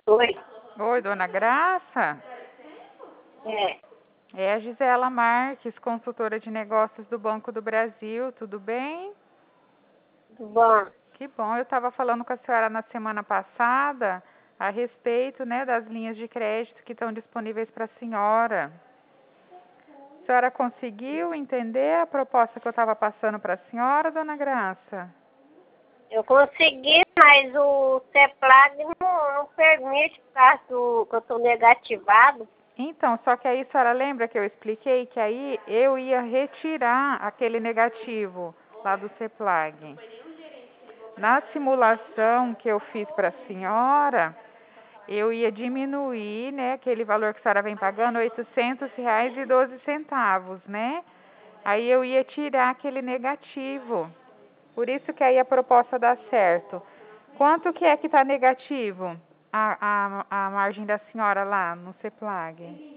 Oi. Oi, dona Graça? É, É a Gisela Marques, consultora de negócios do Banco do Brasil, tudo bem? tudo bom. Que bom, eu estava falando com a senhora na semana passada a respeito, né, das linhas de crédito que estão disponíveis para a senhora. A senhora conseguiu entender a proposta que eu estava passando para a senhora, dona Graça? Eu consegui, mas o CEPLAG não permite, por causa do que eu estou negativado. Então, só que aí a senhora lembra que eu expliquei que aí eu ia retirar aquele negativo lá do CEPLAG. Na simulação que eu fiz para a senhora, eu ia diminuir, né, aquele valor que a senhora vem pagando, R$ 800,12, né? Aí eu ia tirar aquele negativo. Por isso que aí a proposta dá certo. Quanto que é que está negativo a margem da senhora lá no CEPLAG?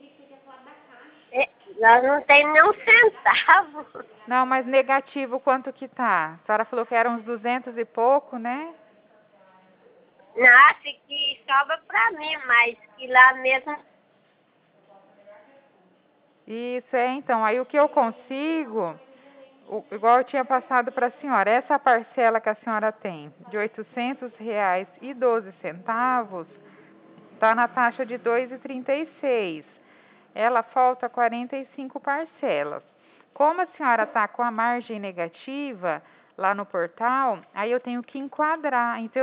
Nós não tem nem um centavo. Não, mas negativo quanto que tá? A senhora falou que eram uns 200 e pouco, né? Nasce que sobra para mim, mas que lá mesmo. Isso, então, aí o que eu consigo, igual eu tinha passado para a senhora, essa parcela que a senhora tem de R$ 800,12, está na taxa de 2,36. Ela falta 45 parcelas. Como a senhora está com a margem negativa lá no portal, aí eu tenho que enquadrar. Então,